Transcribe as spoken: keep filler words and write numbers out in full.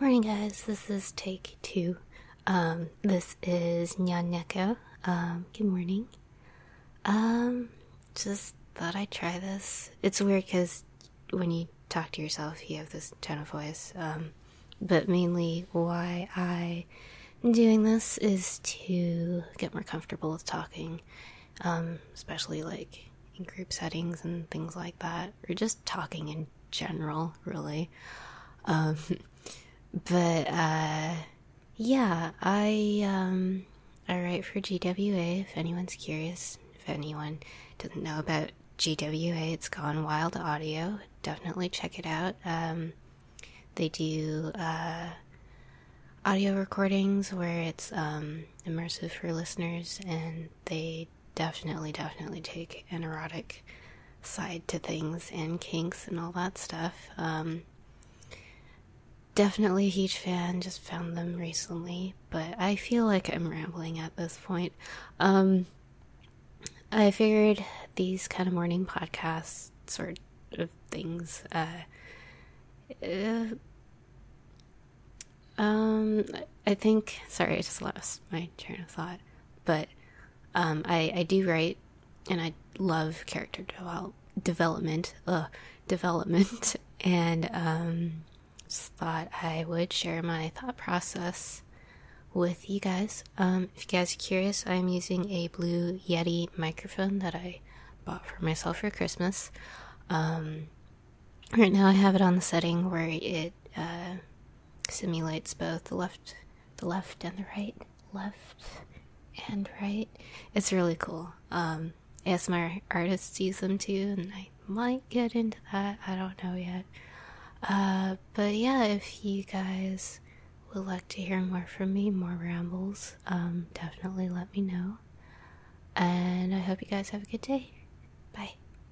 Morning, guys. This is take two. Um, this is Nyanyeko. Um, good morning. Um, just thought I'd try this. It's weird because when you talk to yourself, you have this tone of voice. Um, but mainly why I am doing this is to get more comfortable with talking. Um, especially like in group settings and things like that, or just talking in general, really. Um, but, uh, yeah, I, um, I write for G W A, if anyone's curious. If anyone doesn't know about G W A, it's Gone Wild Audio. Definitely check it out. Um, they do, uh, audio recordings where it's, um, immersive for listeners, and they definitely, definitely take an erotic side to things and kinks and all that stuff. Um, definitely a huge fan, just found them recently, but I feel like I'm rambling at this point. Um, I figured these kind of morning podcast sort of things, uh, uh um, I think, sorry, I just lost my train of thought, but, um, I, I do write, and I love character develop, development, uh, development, and, um, just thought I would share my thought process with you guys. Um, if you guys are curious, I'm using a Blue Yeti microphone that I bought for myself for Christmas. Um, right now I have it on the setting where it, uh, simulates both the left, the left and the right, left and right. It's really cool. Um, A S M R artists use them too, and I might get into that. I don't know yet. Uh, but yeah, if you guys would like to hear more from me, more rambles, um, definitely let me know. And I hope you guys have a good day.